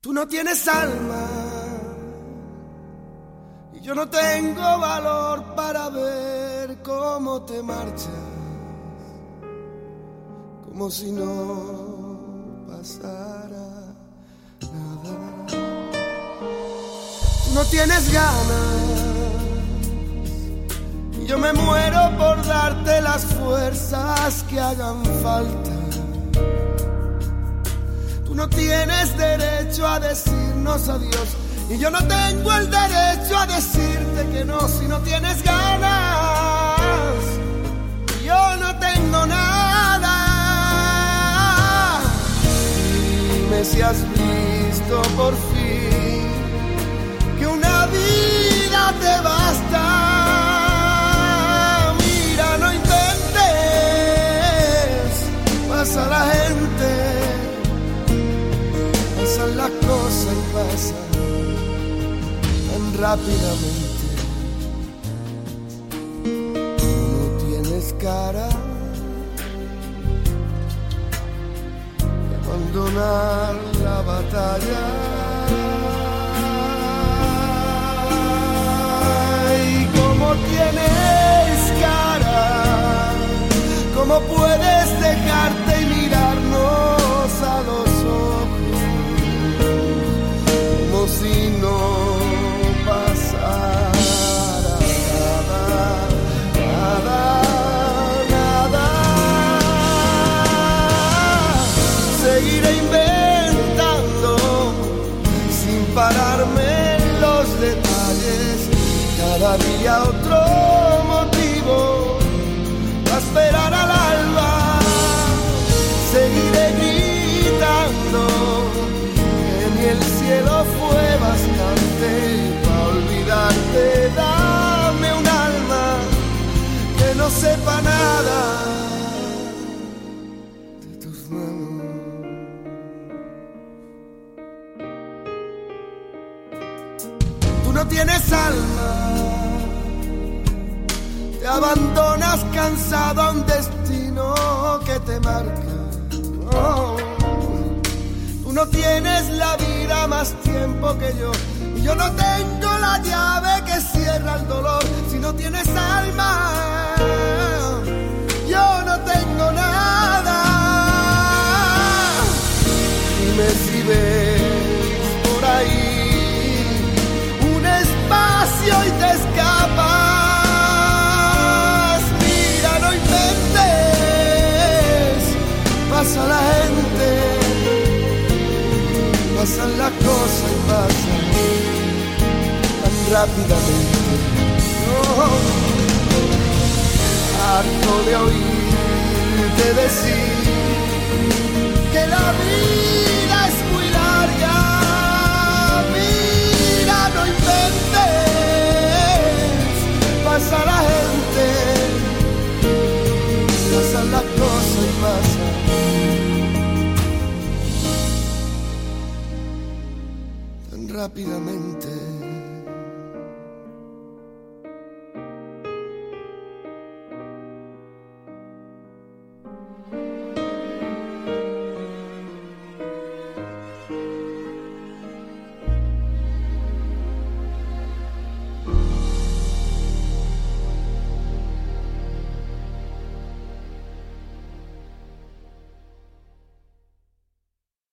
Tú no tienes alma y yo no tengo valor para ver cómo te marchas, como si no pasara nada. Tú no tienes ganas y yo me muero por darte las fuerzas que hagan falta. Tú no tienes derecho a decirnos adiós y yo no tengo el derecho a decirte que no si no tienes ganas. Yo no tengo nada. Dime si has visto por fin que una vida te basta. Mira, no intentes, pasa la gente. Pasan las cosas y pasan tan rápidamente. No tienes cara de abandonar la batalla. Y cómo tienes cara, cómo puedes dejarte y mirarnos a los ojos si no pasara nada. Seguiré inventando sin pararme en los detalles, cada día otro motivo para esperar al alba. Seguiré gritando que ni el cielo fue bastante para olvidarte. Dame un alma que no sepa nada de tus manos. Tú no tienes alma, te abandonas cansado a un destino que te marca. Oh. Tú no tienes la vida más tiempo que yo y yo no tengo la llave que cierra el dolor. Si no tienes alma, yo no tengo nada. Dime si ves por ahí un espacio y te escapas. Mira, no inventes, pasa la gente. Pasan las cosas y pasan tan rápidamente. Oh, harto de oírte decir que la vida es muy larga. Mira, no inventes, pasa la gente, pasan las cosas y pasan rápidamente.